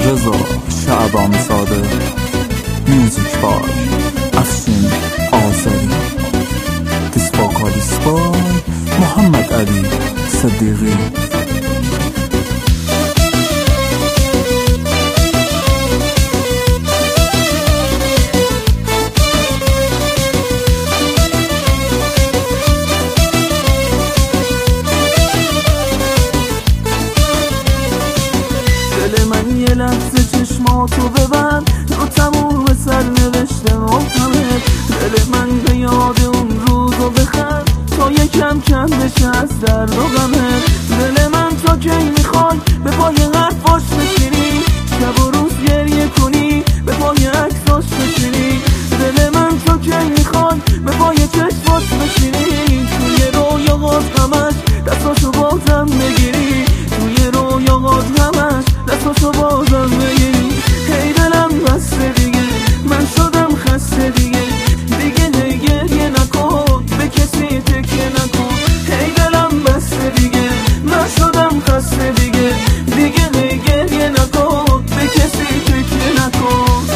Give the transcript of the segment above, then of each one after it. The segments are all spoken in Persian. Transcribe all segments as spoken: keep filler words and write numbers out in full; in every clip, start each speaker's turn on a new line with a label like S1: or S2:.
S1: رضا شعبان صادق، میوزیک بای افشین آذری، دیسپاکالیس بای محمد علی صدیقی.
S2: من یه لحظه چشماتو ببند، رو تموم سر نوشته محکمه. دل من به یاد اون روزو بخند، تا یکم کم بشه از درد و غمه. دل من تا کی میخوای به پای حرفاش بشینی، شب و روز گریه کنی به پای عکساش بشینی. دل من تا کی میخوای به پای چشماش بشینی، توی رویاهات همش دستاشو بازم بگیری، توی رویاهات همش دستاشو بازم بگیری. هی دلم بسته دیگه، من شدم خسته دیگه، دیگه هی گریه نکن، به کسی تکیه نکن. هی دلم بسته دیگه، من شدم خسته دیگه، دیگه هی گریه نکن، به کسی تکیه نکن.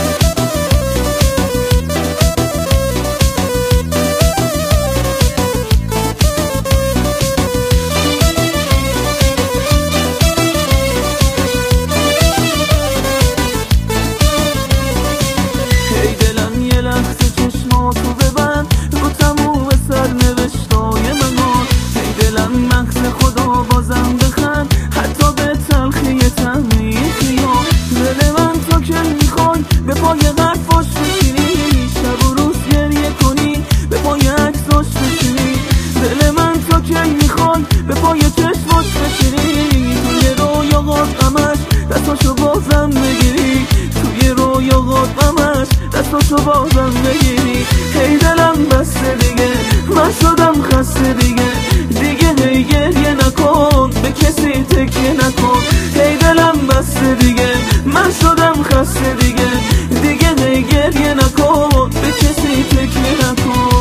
S2: چشماتو ببند، رو تموم سر نوشتای من. ای دلم مغز خدا بازم بخند، حتی به تلخی طعمی خیال. دل من تا کی میخوای به پای حرفاش بشینی، شب و روز گریه کنی به پای عکساش بشینی. دل من تا کی میخوای به پای چشماش بشینی، توی رویاهات همش دستاشو بازم بگیری، توی رویاهات همش دستاشو بازم بگیری. هی دلم بسته دیگه، من شدم خسته دیگه، دیگه هی گریه نکن، به کسی تکیه نکن. هی دلم بسته دیگه، من شدم خسته دیگه، دیگه هی گریه نکن، به کسی تکیه نکن.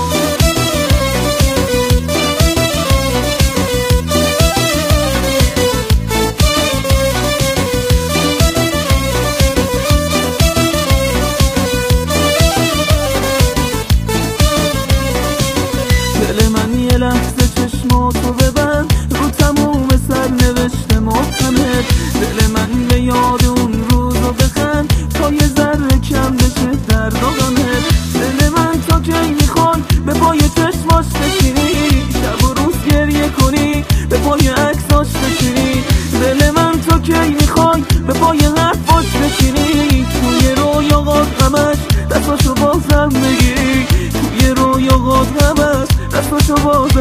S2: دل من یه لحظه چشماتو ببند، رو تموم سر نوشته محکمه. دل من به یاد اون روزو بخند، تا یه ذره کم بشه درد و غمه. دل من تا کی میخوای به پای چشماش بشینی، شب و روز گریه کنی به پای عکساش بشینی. دل من تا کی میخوای به پای حرفاش بشینی، توی رویاهات همش دستاشو بازم بگیری، توی رویاهات همش دستاشو بازم